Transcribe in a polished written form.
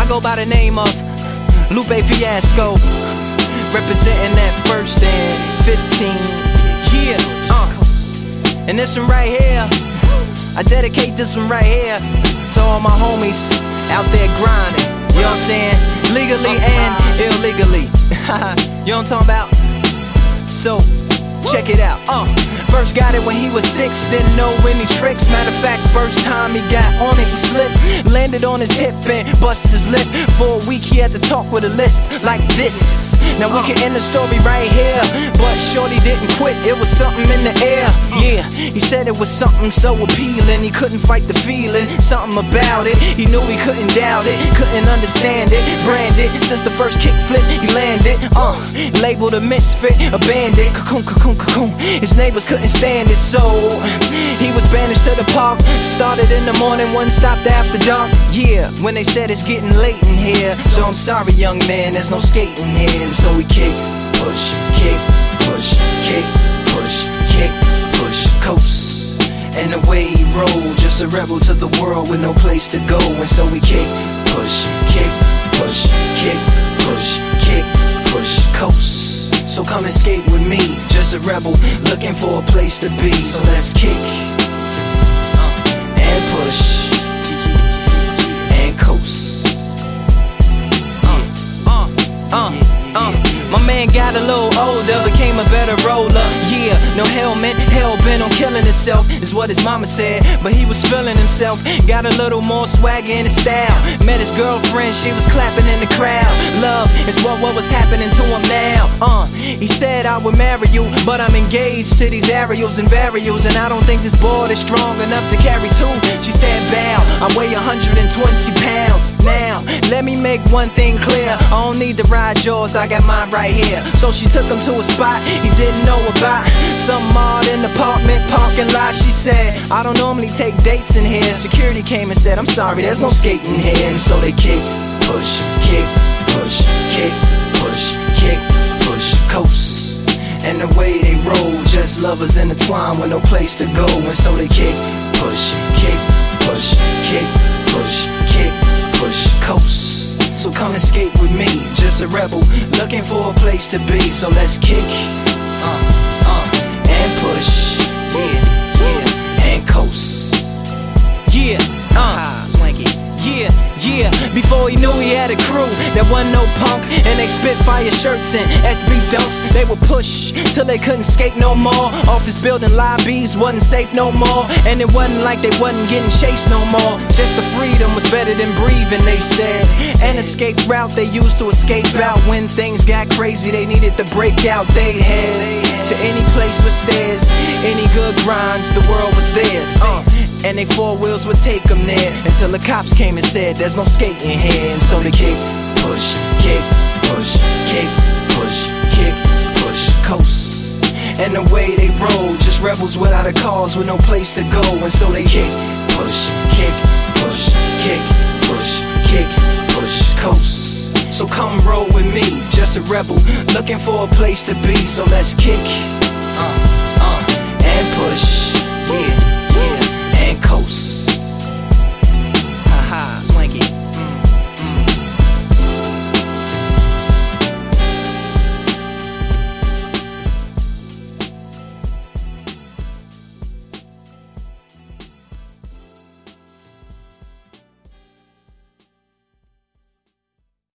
go by the name of Lupe Fiasco, representing that first and 15. Yeah, and this one right here, I dedicate this one right here to all my homies out there grinding. You know what I'm saying? Legally and illegally. You know what I'm talking about? So, check it out. First got it when he was 6, didn't know any tricks. Matter of fact, first time he got on it, he slipped, landed on his hip and busted his lip. For a week he had to talk with a lisp like this. Now we can end the story right here, but shorty didn't quit, it was something in the air. Yeah, he said it was something so appealing, he couldn't fight the feeling, something about it. He knew he couldn't doubt it, couldn't understand it. Branded, since the first kick flip he landed. Labeled a misfit, a bandit. Cocoon, cocoon, cocoon. His neighbors couldn't stand it, so he was banished to the park. Started in the morning, one stopped after dark. Yeah, when they said it's getting late in here, so I'm sorry young man, there's no skating here. And so we kick, push, kick, push, kick, push, kick, push, coast. And away he rolled, just a rebel to the world with no place to go. And so we kick, push, kick, push, kick, push, kick, push, coast. So come and skate with me, just a rebel looking for a place to be. So let's kick and push and coast. My man got a little older, became a better roller. Yeah, no helmet, hell-bent on killing himself is what his mama said, but he was feeling himself. Got a little more swagger in his style. Met his girlfriend, she was clapping in the crowd. Love is what was happening to him now. He said I would marry you, but I'm engaged to these aerials and varials, and I don't think this board is strong enough to carry two. She said bow, I weigh 120 pounds. Now, let me make one thing clear, I don't need to ride yours, I got mine right here. So she took him to a spot he didn't know about, some odd in the apartment parking lot. She said, I don't normally take dates in here. Security came and said, I'm sorry, there's no skating here. And so they kick, push, kick, push, kick, push, kick, push, coast. And the way they roll, just lovers intertwined with no place to go. And so they kick, push, kick, push, kick, push, kick, push, coast. So come and skate with me, just a rebel looking for a place to be. So let's kick and push, yeah, and coast. Yeah, swanky. Yeah, before he knew he had a crew that wasn't no punk, and they spit fire shirts and SB dunks. They would push till they couldn't skate no more. Office building lobbies wasn't safe no more, and it wasn't like they wasn't getting chased no more. Just the freedom was better than breathing, they said. An escape route they used to escape out when things got crazy. They needed to break out. They head to any place with stairs, any good grinds, the world was theirs. And they four wheels would take them there until the cops came and said there's no skating here. And so they kick, push, kick, push, kick, push, kick, push, coast. And the way they roll, just rebels without a cause with no place to go. And so they kick, push, kick, push, kick, push, kick, push, coast. So come roll with me, just a rebel looking for a place to be. So let's kick and push, yeah, and coast.